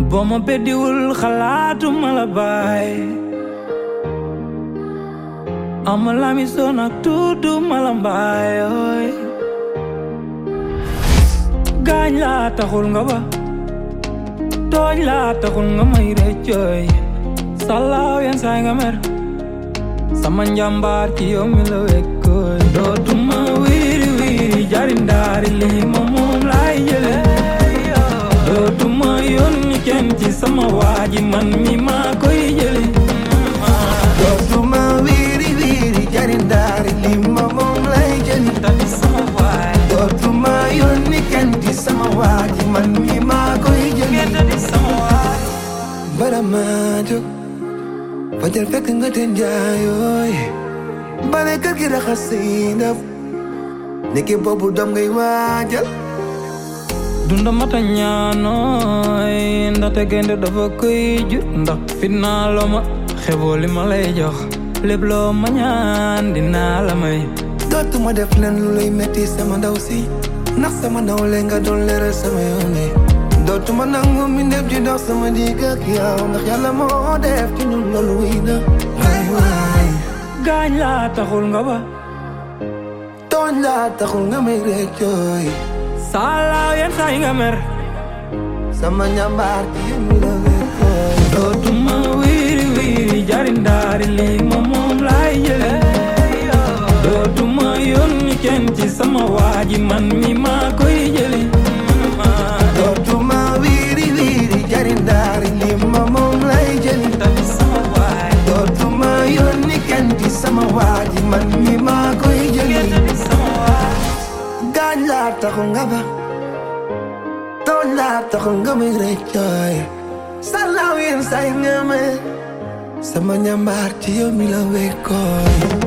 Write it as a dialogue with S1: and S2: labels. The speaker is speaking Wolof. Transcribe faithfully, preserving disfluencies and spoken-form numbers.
S1: boo ma beddiwul xalaatuma la baay ama lami soo nag tudduma la mbaay ooy gaañ laa taxul nga ba tooñ laa taxul nga may rëccooy salaaw yenn saay nga mer sama njàmbaar ci yow mi la wekkooy dootuma wiiri wiiri jarindaari lii ma moom laay jële dootuma yónni kenn ci sama waaji man mi maa koy jëli
S2: dootuma wiiri wiiri jarindaari lii ma moom laay jëli
S1: tali sama waay
S2: dootuma yónni kenn ci sama waaji man mi maa koy jëli
S1: tali sama waay
S2: bala maa jóg fajar fekk nga teen jaayooy bale kër gi raxas say ndab nekki boobu doom ngay waajal
S1: dunda mata ñaanooy ndaxte gaynde dafa koy jur ndax fitnaa loo ma xeboo li ma lay jox lépp loo ma ñaan dinaa la may
S2: dootuma def leen lu lay metti sama ndaw si ndax sama ndaw lee nga doon leeral sama yoone dootuma nangu mi ndef di dox sama digg ak yow ndax yàlla moo def ci ñun loolu wéy na waay waay
S1: gaañ laa taxul nga ba
S2: tooñ laa taxul nga may réccooy
S1: salaaw yenn saay nga mer
S2: sama ñambaar ci yéen la wékkooy
S1: dootuma wiiri wiiri jarindaari lii ma moom laay jële dootuma yónni kenn ci sama waaji man mi maa koy jëli
S2: dootuma wiiri wiiri jarindaari lii ma moom lay jëli
S1: tali sama waay
S2: dootuma yónni kenn ci sama waaji man mi maa koy jëli
S1: tali sama waay
S2: gaañ laa taxul nga ba tooñ laa taxul nga may réccooy salaaw yenn saay nga me sama ñambaar ci yow mi la wekkooy